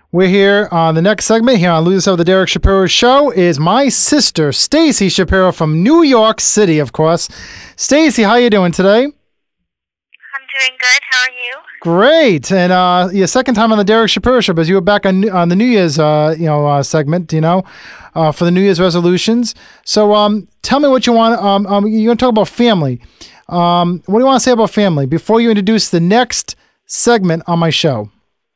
We're here on the next segment here on Lose Yourself with the Derek Shapiro Show is my sister, Stacy Shapiro from New York City, of course. Stacy, how you doing today? I'm doing good. How are you? Great. And your second time on the Derek Shapiro Show, because you were back on the New Year's segment, for the New Year's resolutions. So tell me what you want. You're going to talk about family. What do you want to say about family before you introduce the next segment on my show?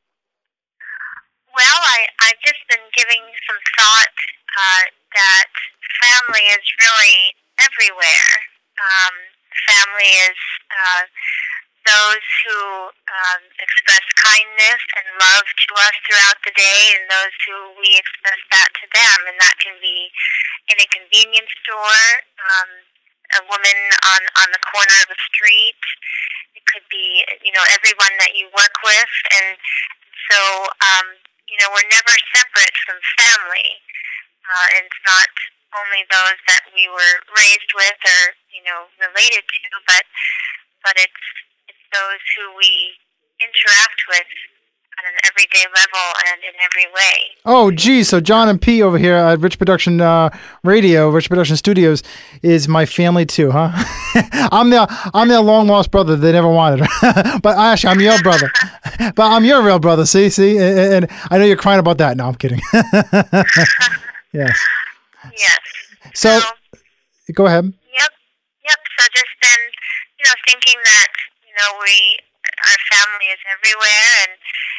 Well, I've just been giving some thought that family is really everywhere. Family is those who express kindness and love to us throughout the day, and those who we express that to them. And that can be in a convenience store, a woman on the corner of a street. It could be, everyone that you work with. And so, we're never separate from family. It's not only those that we were raised with or, related to, but it's those who we interact with on an everyday level and in every way. Oh, geez. So John and P over here at Rich Production Rich Production Studios is my family too, huh? I'm their long lost brother they never wanted. But actually, I'm your brother. But I'm your real brother, see? And I know you're crying about that. No, I'm kidding. Yes. Yes. So, go ahead. Yep. So just been, thinking that, our family is everywhere and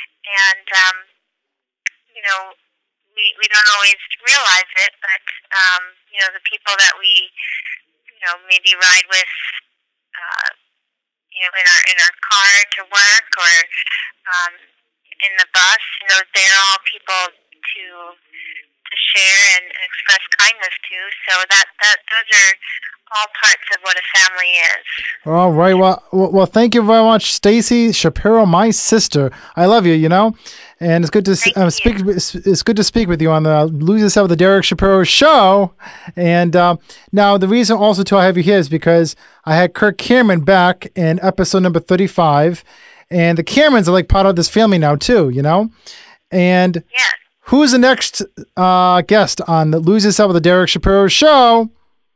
we don't always realize it, but, the people that we, maybe ride with, in our car to work or, in the bus, they're all people to share and express kindness to. So those are all parts of what a family is. All right. Well, thank you very much, Stacy Shapiro, my sister. I love you. And it's good to speak. It's good to speak with you on the Lose Yourself with the Derek Shapiro Show. And now the reason also to I have you here is because I had Kirk Cameron back in episode number 35, and the Camerons are like part of this family now too. And yeah. Who's the next guest on the Lose Yourself with the Derek Shapiro Show?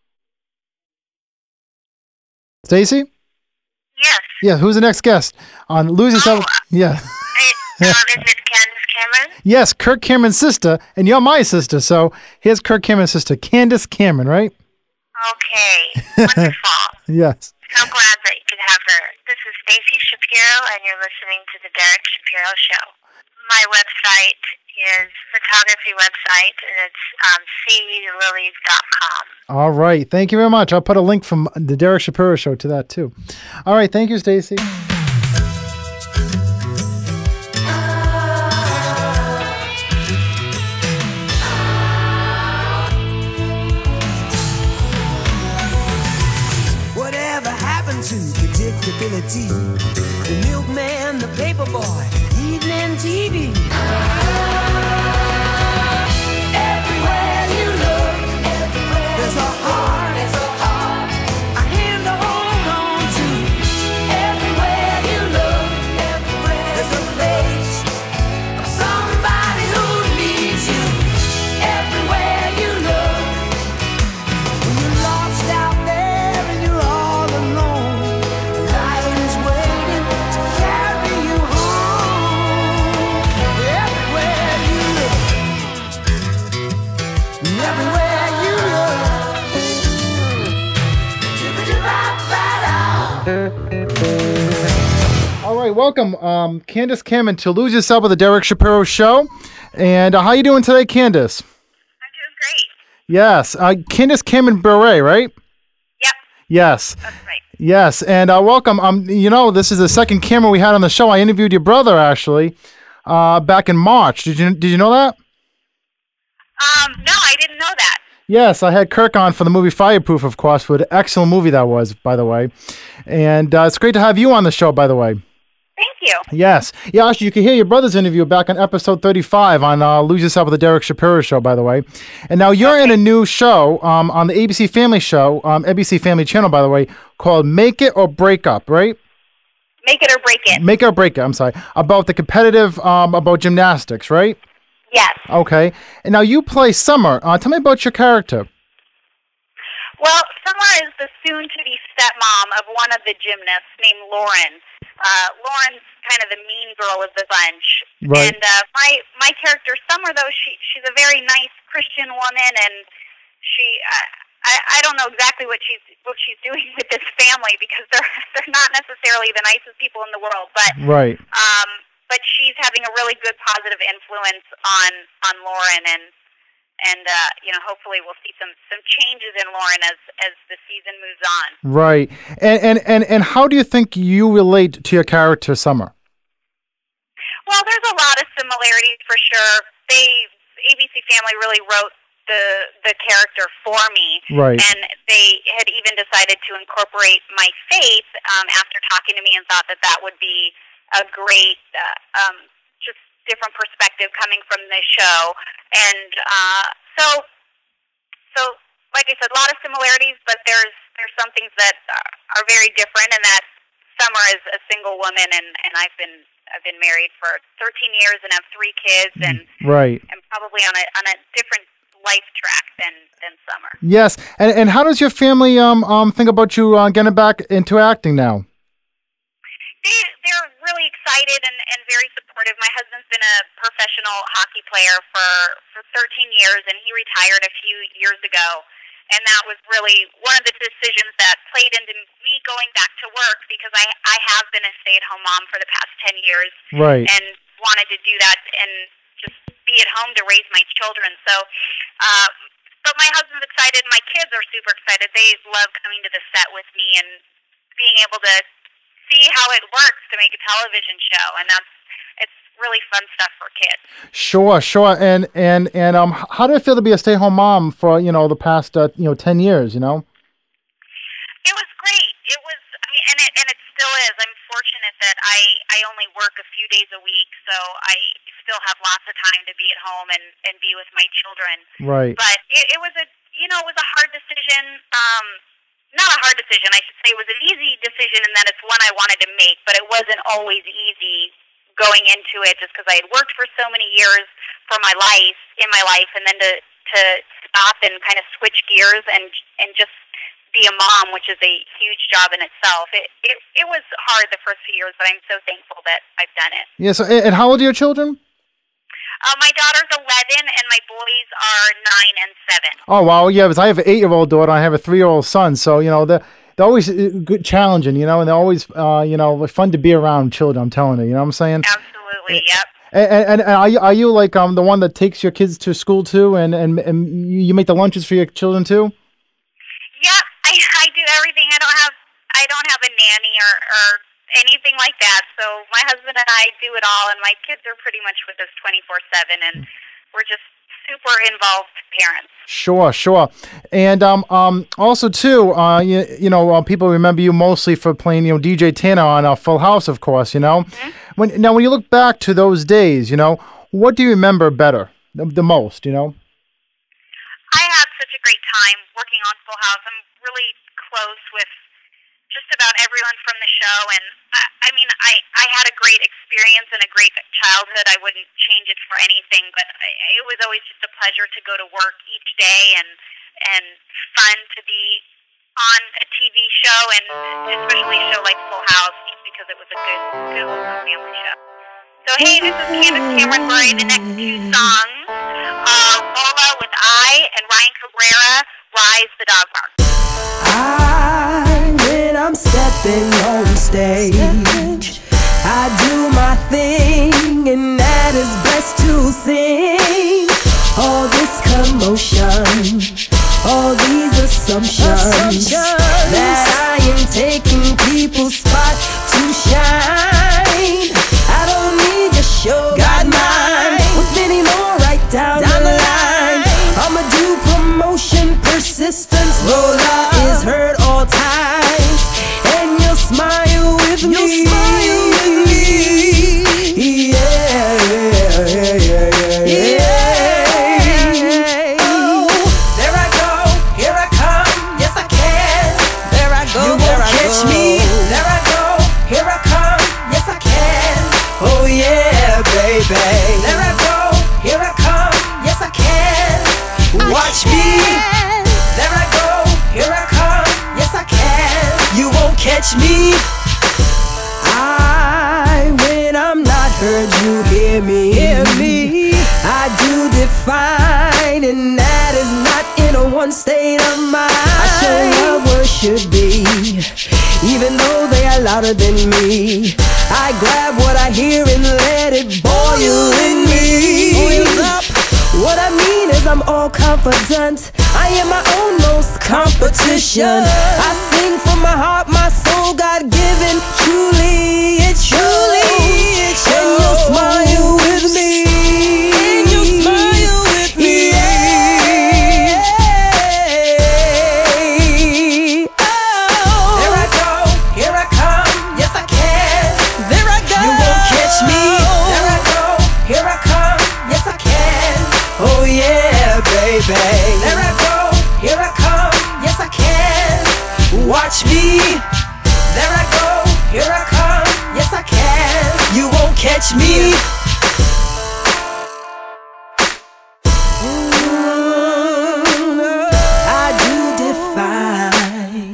Stacy? Yes. Yeah, who's the next guest on Lose Yourself? Yeah. Is it Candace Cameron? Yes, Kirk Cameron's sister, and you're my sister, so here's Kirk Cameron's sister, Candace Cameron, right? Okay, wonderful. Yes. So glad that you could have her. This is Stacy Shapiro, and you're listening to The Derek Shapiro Show. My website is photography website, and it's seelilies.com. All right. Thank you very much. I'll put a link from the Derek Shapiro Show to that, too. All right. Thank you, Stacy. Whatever happened to predictability? The milkman, the paper boy, evening TV. Everywhere you look, there's a heart, a hand to hold on to. Everywhere you look, there's a face of somebody who needs you. Everywhere you look, when you're lost out there and you're all alone, a lion is waiting to carry you home. Everywhere you look, everywhere you look. All right. Welcome, Candace Cameron, to Lose Yourself with the Derek Shapiro Show. And how you doing today, Candace? I'm doing great. Yes. Candace Cameron Bure, right? Yep. Yes. That's right. Yes, and welcome. This is the second Cameron we had on the show. I interviewed your brother actually back in March. Did you know that? No, I didn't know that. Yes, I had Kirk on for the movie Fireproof, of course. What an excellent movie that was, by the way. And it's great to have you on the show, by the way. Thank you. Yes. Yeah, actually, you can hear your brother's interview back on episode 35 on Lose Yourself with the Derek Shapiro Show, by the way. And now you're in a new show on the ABC Family Show, ABC Family Channel, by the way, called Make It or Break Up, right? Make It or Break It. Make It or Break It, I'm sorry. About the competitive, about gymnastics, right? Yes. Okay. And now you play Summer. Tell me about your character. Well, Summer is the soon-to-be stepmom of one of the gymnasts named Lauren. Lauren's kind of the mean girl of the bunch. Right. And my character, Summer, though, she's a very nice Christian woman, and she I don't know exactly what she's doing with this family because they're not necessarily the nicest people in the world, but Right. But she's having a really good positive influence on Lauren, and hopefully we'll see some changes in Lauren as the season moves on. Right. And how do you think you relate to your character, Summer? Well, there's a lot of similarities for sure. ABC Family really wrote the character for me, Right. and they had even decided to incorporate my faith after talking to me and thought that would be a great just different perspective coming from this show. And so like I said, a lot of similarities, but there's some things that are very different, and that Summer is a single woman, and I've been married for 13 years and have 3 kids, and Right. I'm probably on a different life track than Summer. Yes. And how does your family think about you getting back into acting now? They're really excited and very supportive. My husband's been a professional hockey player for 13 years, and he retired a few years ago. And that was really one of the decisions that played into me going back to work, because I have been a stay-at-home mom for the past 10 years. Right. And wanted to do that and just be at home to raise my children. So, but my husband's excited. My kids are super excited. They love coming to the set with me and being able to see how it works to make a television show, and it's really fun stuff for kids. Sure. And how do it feel to be a stay-at-home mom for the past 10 years? It was great. It was, and it still is. I'm fortunate that I only work a few days a week, so I still have lots of time to be at home and be with my children. Right. But it was a hard decision. Not a hard decision, I should say. It was an easy decision in that it's one I wanted to make, but it wasn't always easy going into it, just because I had worked for so many years in my life, and then to stop and kind of switch gears and just be a mom, which is a huge job in itself. It was hard the first few years, but I'm so thankful that I've done it. Yes. And how old are your children? My daughter's 11, and my boys are 9 and 7. Oh, wow. Yeah, because I have an 8-year-old daughter. I have a 3-year-old son. So, they're always good, challenging, and they're always, fun to be around children, I'm telling you. You know what I'm saying? Absolutely, yep. And are you like the one that takes your kids to school too, and you make the lunches for your children too? Yeah, I do everything. I don't have a nanny or anything like that. So my husband and I do it all, and my kids are pretty much with us 24/7, and we're just super involved parents. Sure. And also too, people remember you mostly for playing DJ Tanner on Full House, of course. Mm-hmm. When you look back to those days, what do you remember better the most? I had such a great time working on Full House. I'm really close with just about everyone from the show, and I had a great experience and a great childhood. I wouldn't change it for anything, but it was always just a pleasure to go to work each day, and fun to be on a TV show, and especially a show like Full House, just because it was a good wholesome family show. So hey, this is Candace Cameron Murray. The next 2 songs are Lola with I and Ryan Cabrera, Rise the Dog Bark. When I'm stepping on stage, I do my thing, and that is best to sing. All this commotion, all these assumptions that I am taking people's spot to shine. I don't need your show, got mine, with many more right down the line. I'ma do promotion, persistence, Lola is heard all times, and you'll smile with me. Yeah. Oh, there I go, here I come, yes I can. There I go, you won't catch me. There I go, here I come, yes I can. Oh yeah, baby. fine, and that is not in a one state of mind. I show love where it should be, even though they are louder than me. I grab what I hear and let it boil in me. Boils up. What I mean is I'm all confident. I am my own most competition. I sing from my heart, my soul, God-given. Truly, it's truly. And you'll smile with me. And you'll smile with me. Yeah. Oh. There I go, here I come. Yes, I can. There I go. You won't catch me. There I go, here I come. Yes, I can. Oh yeah, baby. There I go, here I come. Yes, I can. Watch me. There I go, here I come. Yes, I can. You won't catch me. I do define.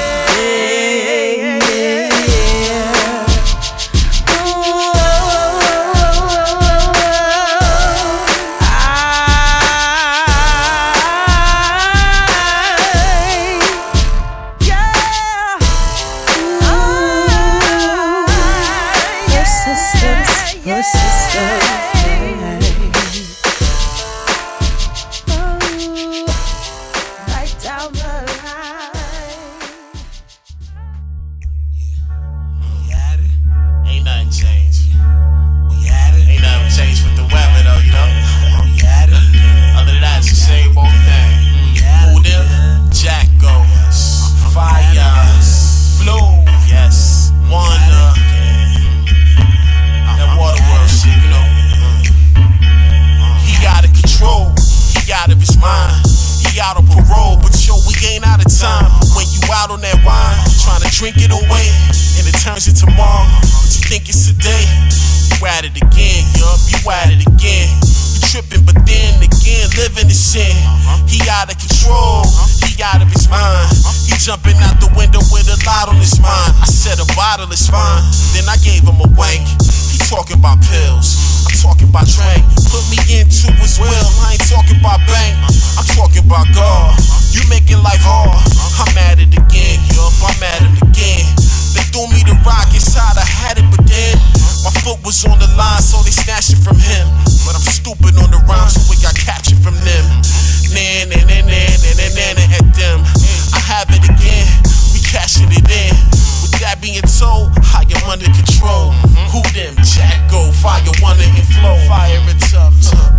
Drink it away, and it turns into tomorrow. But you think it's today? You at it again, yup, you at it again. You tripping, but then again, living the sin. He out of control, he out of his mind. He jumping out the window with a lot on his mind. I said a bottle is fine, then I gave him a wank. He talking about pills, I'm talking about drink. Put me into his will, I ain't talking about bank. I'm talking about God. You making life hard, I'm at it again, yup, I'm at it again. They threw me the rock inside, I had it, but then my foot was on the line, so they snatched it from him. But I'm stupid on the rhyme, so it got captured from them. Nan, nan, nan, nan, nan, nan, nan, nan, at them. I have it again, we cashing it in. With that being told, I am under control. Who them? Jacko, fire, wanna and flow. Fire it up,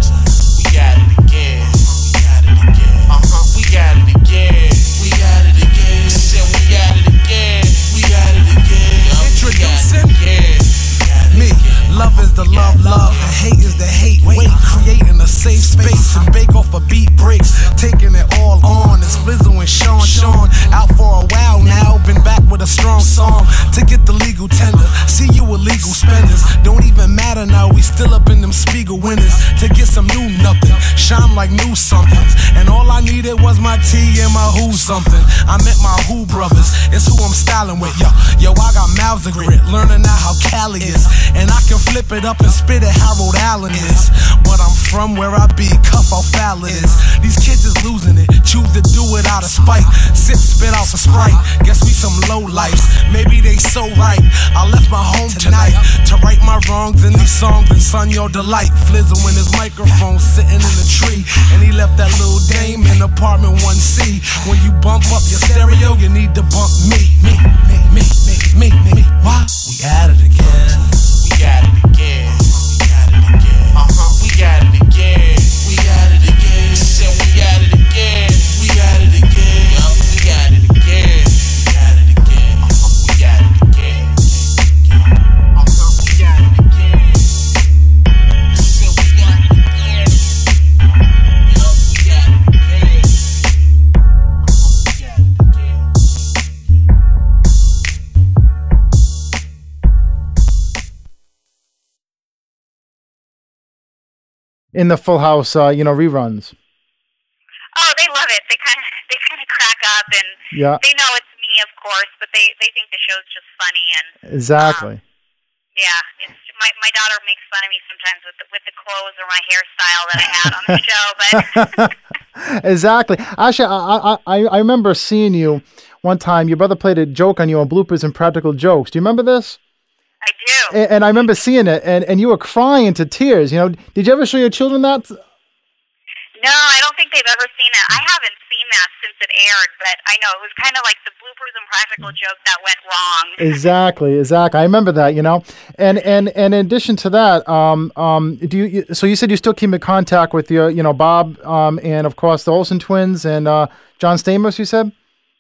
we got it again. We got it again. We got it again. We got it again. We said we got it again. We got it again. Introducing me. Love is the love, and hate is the hate. Wait, creating a safe space and bake off a beat breaks. Taking it all on. It's Flizzo and Sean. Out for a while now. Been back with a strong song to get the legal tender. See you illegal spenders. Don't even matter now. We still up in them Spiegel winners to get some new nothing. Shine like new somethings. And all I needed was my tea and my who something. I met my who brothers. It's who I'm styling with. Yo, I got mouths of grit. Learning out how Cali is. And I can flip it up and spit it how Rhode Island is. But I'm from where I be, cuff how foul it is. These kids is losing it, choose to do it out of spite. Sip, spit out for Sprite, guess we some low lives. Maybe they so right, I left my home tonight to right my wrongs in these songs and son your delight. Flizzo in his microphone sitting in the tree, and he left that little dame in apartment 1C. When you bump up your stereo, you need to bump me. Why? We at it again. We got it again. We got it again. We got it again. We got it again. We said we got it again. We got it again. We got it again. We got it again. We got it again. We got it again. We said we got it again. We got it again. We got it again. In the Full House, reruns. Oh, they love it. They kind of crack up, and Yeah. they know it's me, of course, but they think the show's just funny, and Exactly. yeah, my daughter makes fun of me sometimes with the clothes or my hairstyle that I had on the show, but Exactly. Actually, I remember seeing you one time. Your brother played a joke on you on Bloopers and Practical Jokes. Do you remember this? I do. And I remember seeing it, and you were crying to tears. You know, did you ever show your children that? No, I don't think they've ever seen it. I haven't seen that since it aired, but I know it was kind of like the Bloopers and Practical Joke that went wrong. Exactly. I remember that. You know, and in addition to that, do you? So you said you still keep in contact with your, you know, Bob, and of course the Olsen twins and John Stamos. You said.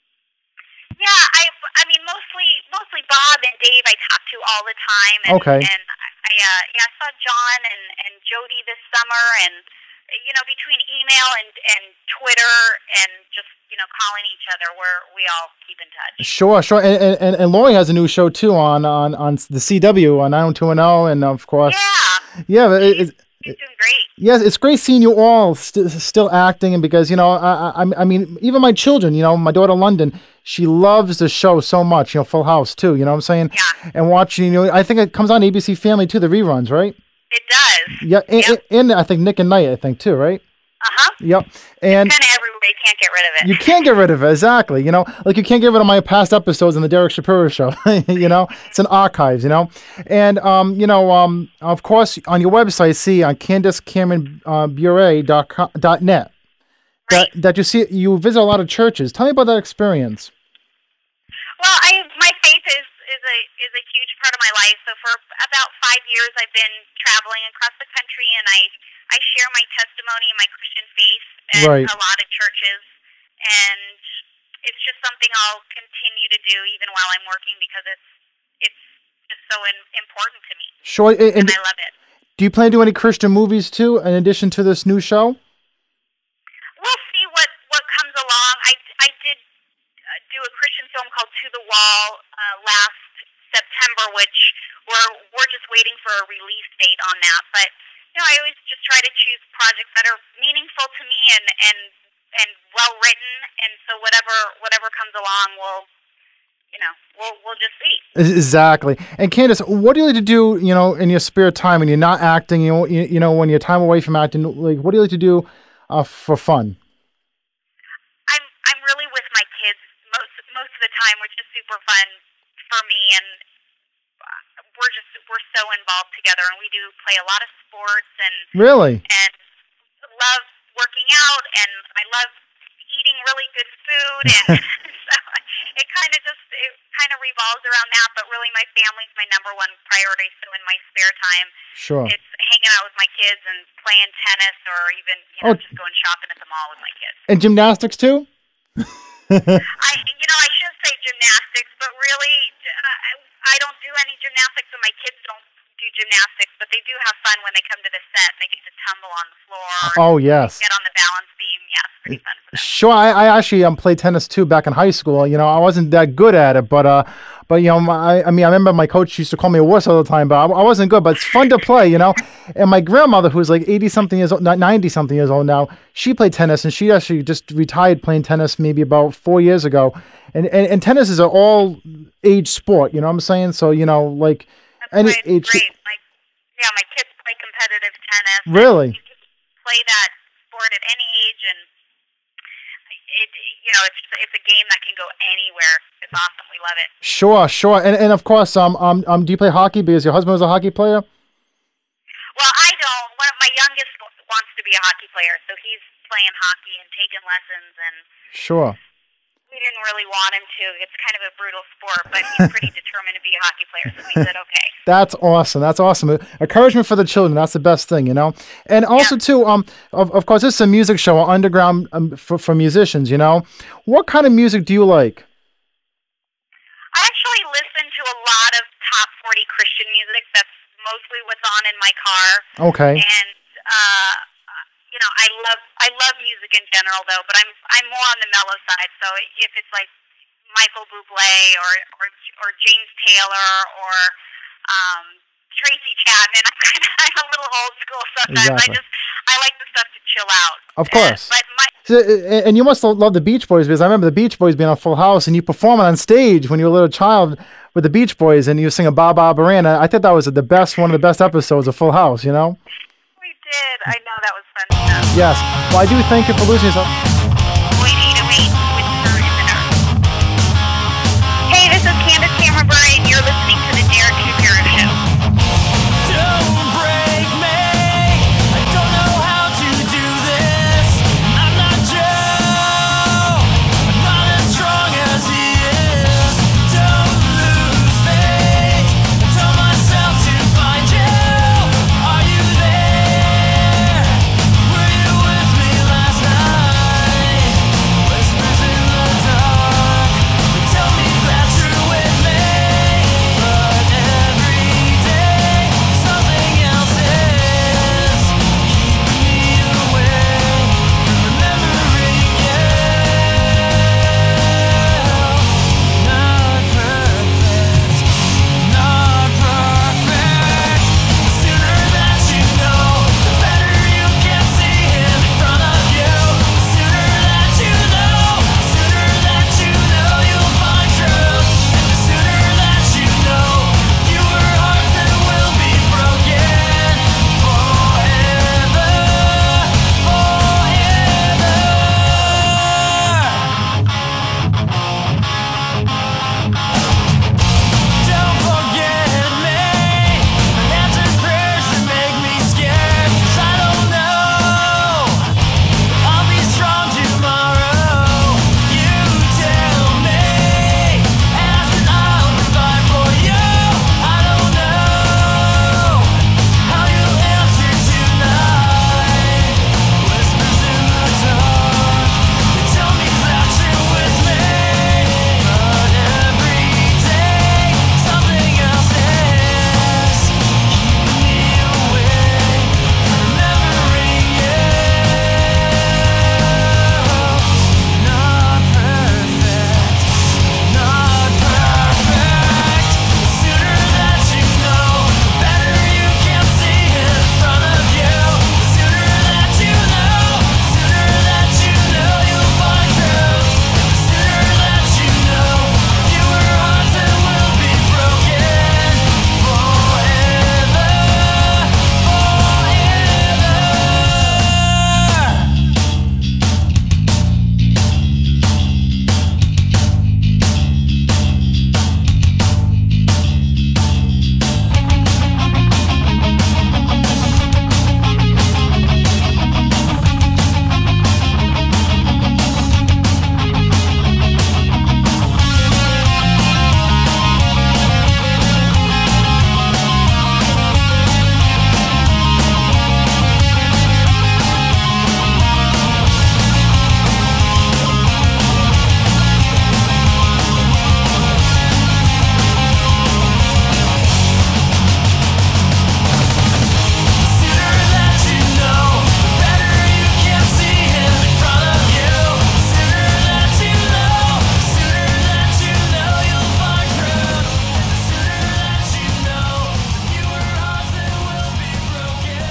Yeah, I mean mostly Bob and Dave I talk to all the time. And, Okay. And I saw John and Jody this summer, and you know, between email and Twitter and just, you know, calling each other, we all keep in touch. Sure. And Lori has a new show too on the CW on 90210, and of course. Yeah. But She's doing great. yes, it's great seeing you all still acting, and because, you know, I mean, even my children, you know, my daughter London, she loves the show so much, you know, Full House too, you know what I'm saying? Yeah. And watching, you know, I think it comes on ABC Family too, the reruns, right? It does. Yeah, Yep. and I think Nick and Knight, I think too, right? Uh-huh. Yep. And Kind of everywhere. You can't get rid of it. you can't get rid of it, exactly. You know, like you can't get rid of my past episodes in the Derek Shapiro Show. You know, it's in archives. You know, and you know, of course, on your website, see on CandiceCameronBure.net that you visit a lot of churches. Tell me about that experience. Well, my faith is a huge part of my life. So for about 5 years, I've been traveling across the country, and I share my testimony and my Christian faith at Right. a lot of churches, and it's just something I'll continue to do even while I'm working because it's just so important to me, Sure. And and I love it. do you plan to do any Christian movies too, in addition to this new show? We'll see what comes along. I did do a Christian film called To the Wall last September, which we're just waiting for a release date on that. But you know, I always just try to choose projects that are meaningful to me and well written. And so whatever comes along, we'll just see. Exactly. And Candice, what do you like to do, you know, in your spare time when you're not acting, you know, when you're time away from acting, like, what do you like to do for fun? I'm really with my kids most of the time, which is super fun for me, and we're so involved together, and we do play a lot of sports and Really? love working out, and I love eating really good food, and so it kind of revolves around that. But really, my family's my number one priority. So in my spare time, Sure. it's hanging out with my kids and playing tennis, or even just going shopping at the mall with my kids. And gymnastics too? I should say gymnastics, but really, I don't do any gymnastics, and my kids don't do gymnastics, but they do have fun when they come to the set and they get to tumble on the floor. Oh, yes. Get on the balance beam. Yeah, it's pretty fun for them. Sure. I actually played tennis too back in high school. You know, I wasn't that good at it, but you know, I remember my coach used to call me a wuss all the time, but I wasn't good. But it's fun to play, you know. And my grandmother, who's like 80-something years old, 90-something years old now, she played tennis, and she actually just retired playing tennis maybe about 4 years ago. And tennis is an all-age sport, you know what I'm saying? So, you know, like That's any why age. it's great. My kids play competitive tennis. Really? You can play that sport at any age, and it's a game that can go anywhere. It's awesome. We love it. Sure. And of course, do you play hockey because your husband was a hockey player? Well, I don't. My youngest wants to be a hockey player, so he's playing hockey and taking lessons, and Sure. we didn't really want him to. It's kind of a brutal sport, but he's pretty determined to be a hockey player, so we said okay. That's awesome. Encouragement for the children. That's the best thing, you know. And also too, of course, this is a music show, underground for musicians. You know, what kind of music do you like? I actually listen to a lot of top 40 Christian music. That's mostly what's on in my car. Okay. And I love music in general, though. But I'm more on the mellow side. So if it's like Michael Bublé or James Taylor or Tracy Chapman, I'm a little old school sometimes. Exactly. I like the stuff to chill out. Of course. But And you must love the Beach Boys, because I remember the Beach Boys being on Full House, and you performing on stage when you were a little child with the Beach Boys, and you sing a Ba Ba Barana. I thought that was the best, one of the best episodes of Full House. You know. We did. I know that was fun stuff. Yes. Well, I do thank you for losing yourself. 8808 Whisper in the Dark. Hey, this is Candace Cameron-Bure, and you're listening to the Derek Shapiro Show. Don't break me. I don't know how to do this. I'm not Joe. I'm not as strong as he is. Don't lose faith. I told myself to find you. Are you there? Were you with me last night? Whispers in the dark. Tell me that you're with me. But every day something else is keeping me away from remembering you. Not perfect, not perfect. The sooner that you know, the better you can see him in front of you. The sooner that you know, the sooner that you know you'll find truth. And the sooner that you know, fewer hearts that will be broken forever, Don't forget me. Unanswered prayers that make me scared. 'Cause I don't know. I'll be strong tomorrow. You tell me, and I'll provide for you. I don't know how you'll answer tonight. Whispers in the dark, they tell me that you're with me. But every day something else is keeping me away from remembering you. Not perfect, not perfect. The sooner that you know, the better you can see him in front of you. The sooner that you know, the sooner that you know you'll find truth. And the sooner that you know, fewer hearts that will be broken forever, forever. Sooner that you know, the better you can see him in front of you. Sooner that you know, sooner that you know you'll find truth. And the sooner that you know, the fewer hearts that will be broken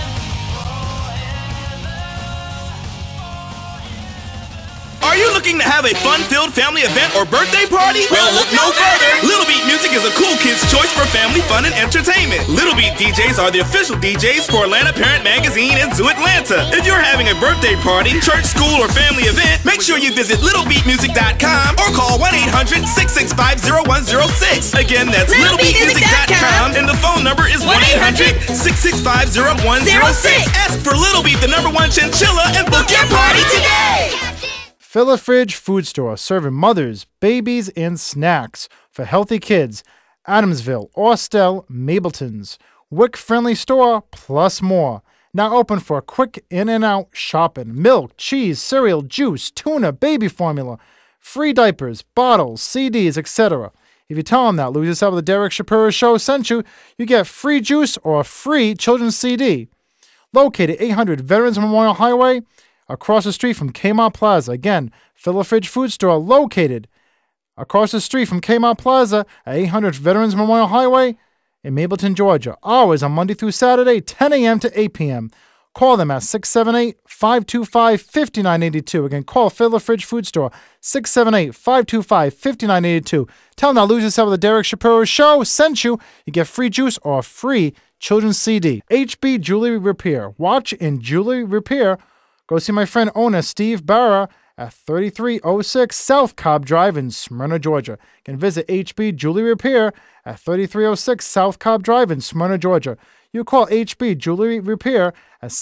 Are you looking to have a fun-filled family event or birthday party? Well, look no further. Little Beat Music is a cool kid's choice for family fun and entertainment. Little Beat DJs are the official DJs for Atlanta Parent Magazine and Zoo Atlanta. If you're having a birthday party, church, school, or family event, make sure you visit littlebeatmusic.com or call 1-800-665-0106. Again, that's littlebeatmusic.com, and the phone number is 1-800-665-0106. Ask for Little Beat, the #1 chinchilla, and book your party today. Fill a Fridge Food Store, serving mothers, babies, and snacks for healthy kids. Adamsville, Austell, Mableton's. WIC-friendly store, plus more. Now open for quick in-and-out shopping. Milk, cheese, cereal, juice, tuna, baby formula, free diapers, bottles, CDs, etc. If you tell them that Lose Yourself with the Derek Shapiro Show sent you, you get free juice or a free children's CD. Located 800 Veterans Memorial Highway, across the street from Kmart Plaza. Again, Fill a Fridge Food Store located across the street from Kmart Plaza at 800 Veterans Memorial Highway in Mableton, Georgia. Hours on Monday through Saturday, 10 a.m. to 8 p.m. Call them at 678-525-5982. Again, call Fiddler Fridge Food Store, 678-525-5982. Tell them that Lose Yourself with the Derek Shapiro Show sent you. You get free juice or a free children's CD. HB Jewelry Repair. Watch and Jewelry Repair. Go see my friend owner Steve Barra at 3306 South Cobb Drive in Smyrna, Georgia. You can visit HB Jewelry Repair at 3306 South Cobb Drive in Smyrna, Georgia. You call HB Jewelry Repair at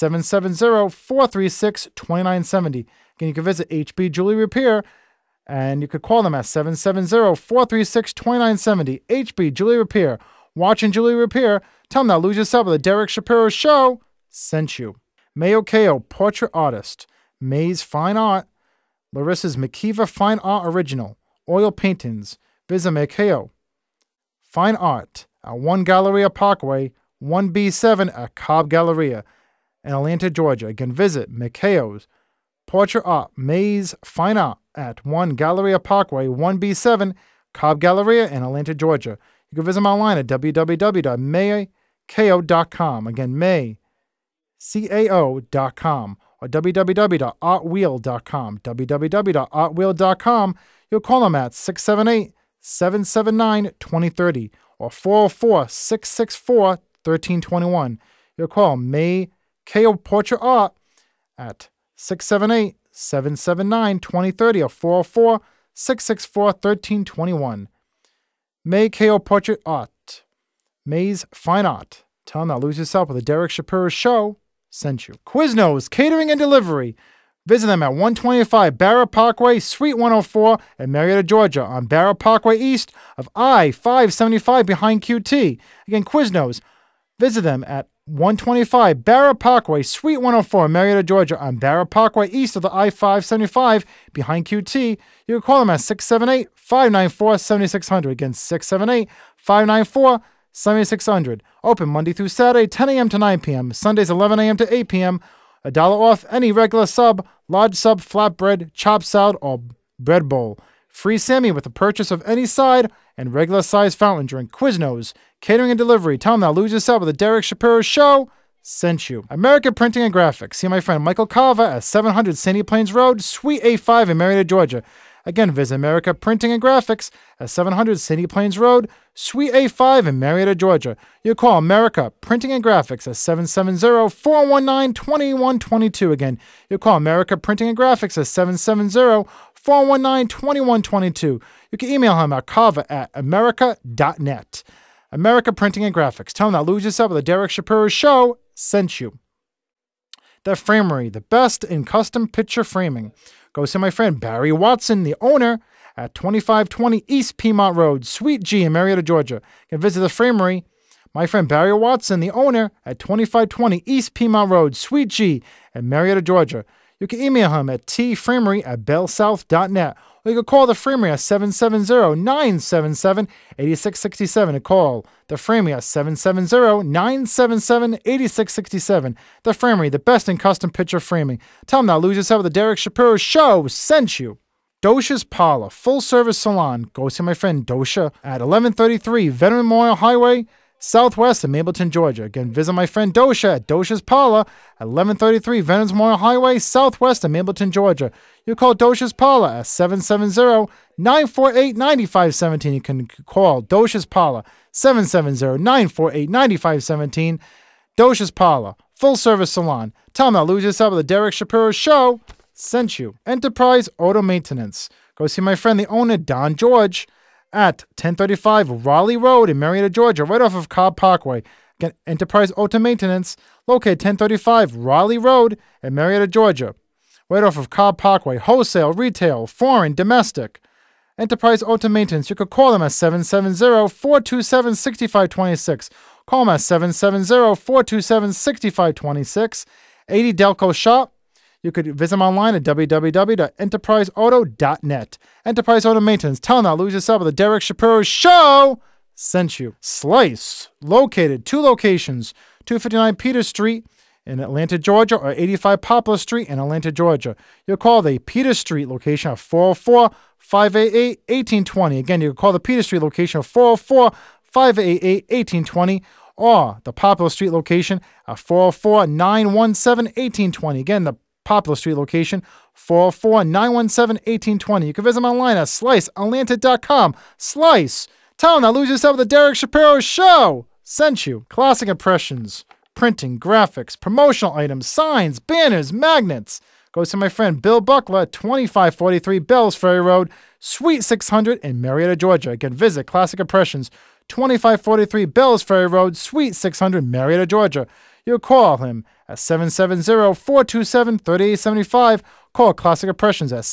770-436-2970. Again, you can visit HB Jewelry Repair and you could call them at 770-436-2970. HB Jewelry Repair. Watch and Jewelry Repair. Tell them that Lose Yourself with the Derek Shapiro Show sent you. Mayo Ko, Portrait Artist. May's Fine Art. Larissa's Makiva Fine Art Original. Oil Paintings. Visit Mayo Fine Art at 1 Galleria Parkway, 1B7 at Cobb Galleria in Atlanta, Georgia. Again, visit Makeo's Portrait Art, May's Fine Art at 1 Galleria Parkway, 1B7, Cobb Galleria in Atlanta, Georgia. You can visit them online at www.maycao.com. Again, maycao.com or www.artwheel.com. www.artwheel.com. You'll call them at 678-779-2030 or 404-664-1321. You'll call May Ko Portrait Art at 678-779-2030 or 404-664-1321. May Ko Portrait Art. May's Fine Art. Tell them that Lose Yourself with the Derek Shapiro Show sent you. Quiznos Catering and Delivery. Visit them at 125 Barra Parkway, Suite 104 in Marietta, Georgia, on Barra Parkway east of I-575 behind QT. Again, Quiznos. Visit them at 125 Barra Parkway, Suite 104 in Marietta, Georgia, on Barra Parkway east of the I-575 behind QT. You can call them at 678-594-7600. Again, 678-594-7600. Open Monday through Saturday, 10 a.m. to 9 p.m. Sundays, 11 a.m. to 8 p.m. $1 off any regular sub, large sub, flatbread, chopped salad, or bread bowl. Free Sammy with the purchase of any side and regular size fountain drink. Quiznos Catering and Delivery. Tell them that Lose Yourself with the Derek Shapiro Show sent you. America Printing and Graphics. See my friend Michael Carver at 700 Sandy Plains Road, Suite A5 in Marietta, Georgia. Again, visit America Printing and Graphics at 700 Sandy Plains Road, Suite A5 in Marietta, Georgia. You call America Printing and Graphics at 770-419-2122. Again, you call America Printing and Graphics at 770-419-2122. You can email him at carver@america.net. America Printing and Graphics. Tell them that Lose Yourself with the Derek Shapiro Show sent you. The Framery, the best in custom picture framing. Go see my friend Barry Watson, the owner, at 2520 East Piedmont Road, Suite G in Marietta, Georgia. You can visit the Framery. My friend Barry Watson, the owner, at 2520 East Piedmont Road, Suite G in Marietta, Georgia. You can email him at tframery@bellsouth.net. Or you can call the Framery at 770-977-8667. And call the Framery at 770-977-8667. The Framery, the best in custom picture framing. Tell them that Lose Yourself with the Derek Shapiro Show sent you. Dosha's Parlor, full service salon. Go see my friend Dosha at 1133 Veteran Memorial Highway, Southwest of Mableton, Georgia. Again, visit my friend Dosha at Dosha's Parlor at 1133 Veterans Memorial Highway, Southwest of Mableton, Georgia. You call Dosha's Parlor at 770-948-9517. You can call Dosha's Parlor, 770-948-9517. Dosha's Parlor, full service salon. Tell them that Lose Yourself with the Derek Shapiro Show sent you. Enterprise Auto Maintenance. Go see my friend, the owner, Don George, at 1035 Raleigh Road in Marietta, Georgia, right off of Cobb Parkway. Again, Enterprise Auto Maintenance, located 1035 Raleigh Road in Marietta, Georgia, right off of Cobb Parkway. Wholesale, retail, foreign, domestic. Enterprise Auto Maintenance. You could call them at 770-427-6526. Call them at 770-427-6526. 80 Delco Shop. You could visit them online at www.enterpriseauto.net. Enterprise Auto Maintenance. Tell them that Lose Yourself with the Derek Shapiro Show sent you. Slice, located 2 locations, 259 Peters Street in Atlanta, Georgia, or 85 Poplar Street in Atlanta, Georgia. You'll call the Peters Street location at 404-588-1820. Again, you can call the Peters Street location at 404-588-1820, or the Poplar Street location at 404-917-1820. Again, the Poplar Street location, 404-917-1820. You can visit them online at sliceatlantic.com. Slice! Tell them that Lose Yourself with the Derek Shapiro Show sent you. Classic Impressions, printing, graphics, promotional items, signs, banners, magnets. Go to my friend Bill Buckler at 2543 Bells Ferry Road, Suite 600 in Marietta, Georgia. Again, visit Classic Impressions, 2543 Bells Ferry Road, Suite 600, Marietta, Georgia. You call him at 770-427-3875. Call Classic Impressions at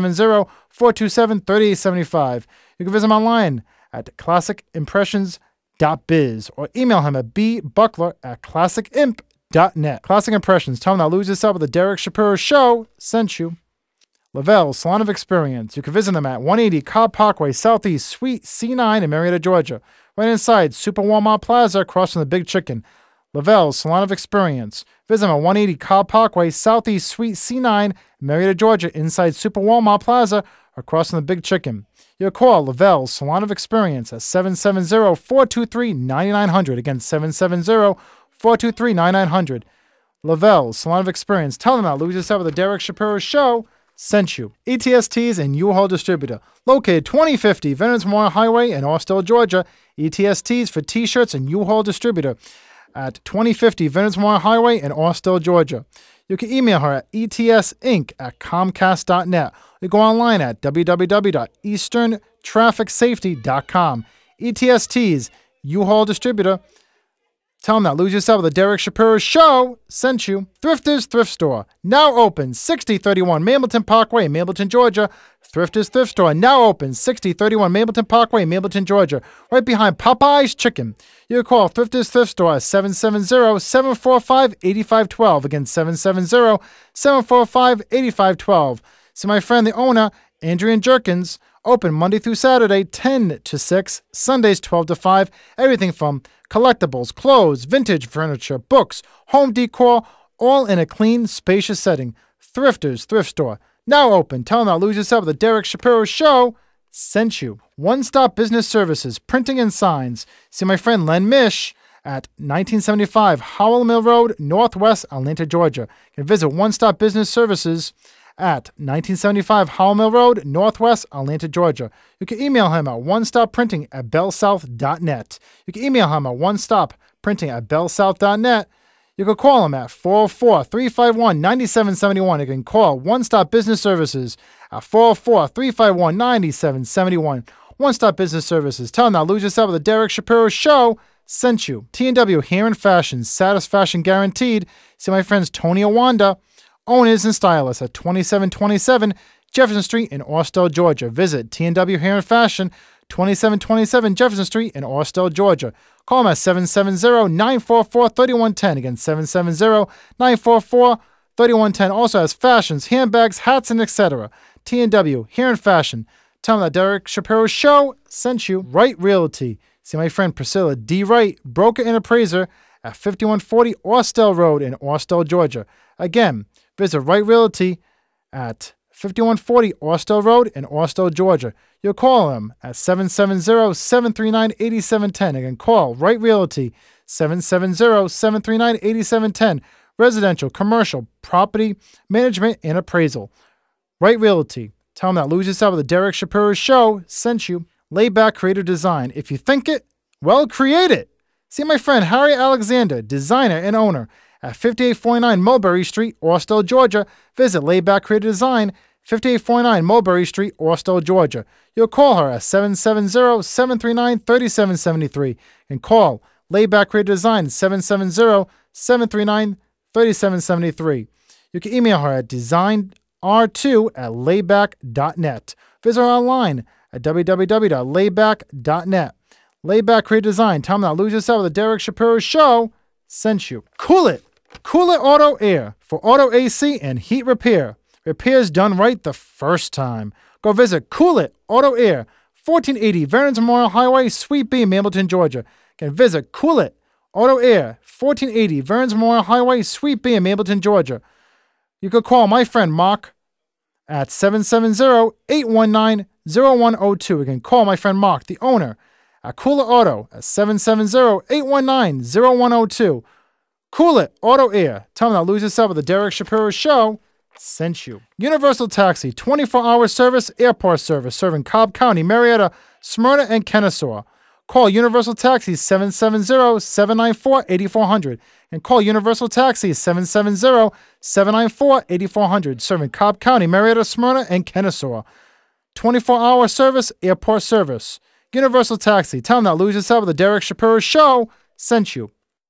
770-427-3875. You can visit him online at classicimpressions.biz or email him at bbuckler@classicimp.net. Classic Impressions. Tell him that Lose Yourself with the Derek Shapiro Show sent you. Lavelle Salon of Experience. You can visit them at 180 Cobb Parkway, Southeast, Suite C9 in Marietta, Georgia. Right inside Super Walmart Plaza across from the Big Chicken. Lavelle Salon of Experience. Visit them at 180 Cobb Parkway, Southeast, Suite C9 in Marietta, Georgia, inside Super Walmart Plaza across from the Big Chicken. You call Lavelle Salon of Experience at 770-423-9900. Again, 770-423-9900. Lavelle Salon of Experience. Tell them that Lose Yourself with the Derek Shapiro Show sent you. ETSTs and U-Haul Distributor. Located 2050 Veterans Memorial Highway in Austell, Georgia. ETSTs for T-shirts and U-Haul Distributor at 2050 Veterans Memorial Highway in Austell, Georgia. You can email her at etsinc@comcast.net. You go online at www.easterntrafficsafety.com. ETSTs, U-Haul Distributor. Tell them that Lose Yourself with the Derek Shapiro Show sent you. Thrifters Thrift Store, now open, 6031 Mableton Parkway, Mableton, Georgia. Thrifters Thrift Store, now open, 6031 Mableton Parkway, Mableton, Georgia. Right behind Popeye's Chicken. You can call Thrifters Thrift Store at 770-745-8512. Again, 770-745-8512. See my friend, the owner, Adrian Jerkins, open Monday through Saturday, 10 to 6, Sundays 12 to 5. Everything from collectibles, clothes, vintage furniture, books, home decor, all in a clean, spacious setting. Thrifters Thrift Store, now open. Tell them that Lose Yourself with the Derek Shapiro Show sent you. One-Stop Business Services, printing and signs. See my friend Len Mish at 1975 Howell Mill Road, Northwest Atlanta, Georgia. You can visit One-Stop Business Services at 1975 Howell Mill Road, Northwest Atlanta, Georgia. You can email him at onestop.printing@bellsouth.net. You can email him at onestop.printing@bellsouth.net. You can call him at 404-351-9771. You can call One Stop Business Services at 404-351-9771. One Stop Business Services. Tell them that Lose Yourself with the Derek Shapiro Show sent you. T&W Hair and Fashion, satisfaction guaranteed. See my friends Tony Awanda, owners and stylists at 2727 Jefferson Street in Austell, Georgia. Visit T&W Hair and Fashion, 2727 Jefferson Street in Austell, Georgia. Call them at 770-944-3110. Again, 770-944-3110. Also has fashions, handbags, hats, and etc. T&W Hair and Fashion. Tell them that Derek Shapiro Show sent you. Wright Realty. See my friend Priscilla D. Wright, broker and appraiser at 5140 Austell Road in Austell, Georgia. Again, visit Wright Realty at 5140 Austell Road in Austell, Georgia. You'll call them at 770-739-8710. Again, call Wright Realty, 770-739-8710. Residential, commercial, property management, and appraisal. Wright Realty. Tell them that Lose Yourself with the Derek Shapiro Show sent you. Laid-back creative design. If you think it, well, create it. See my friend Harry Alexander, designer and owner, at 5849 Mulberry Street, Austell, Georgia. Visit Laidback Creative Design, 5849 Mulberry Street, Austell, Georgia. You'll call her at 770-739-3773 and call Laidback Creative Design, 770-739-3773. You can email her at designr2@laidback.net. Visit her online at www.laidback.net. Laidback Creative Design. Tell them that Lose Yourself with the Derek Shapiro Show sent you. Cool It Auto Air for auto AC and heat repair. Repairs done right the first time. Go visit Cool It Auto Air, 1480 Veterans Memorial Highway, Suite B, Mableton, Georgia. Can visit Cool It Auto Air, 1480 Veterans Memorial Highway, Suite B, Mableton, Georgia. You could call my friend Mark at 770-819-0102. You can call my friend Mark, the owner, Akula Auto at 770-819-0102. Cool It Auto Air. Tell them that Lose Yourself with the Derek Shapiro Show sent you. Universal Taxi, 24-hour service, airport service, serving Cobb County, Marietta, Smyrna, and Kennesaw. Call Universal Taxi 770-794-8400 and call Universal Taxi 770-794-8400, serving Cobb County, Marietta, Smyrna, and Kennesaw. 24-hour service, airport service. Universal Taxi. Tell them that Lose Yourself with the Derek Shapiro Show sent you.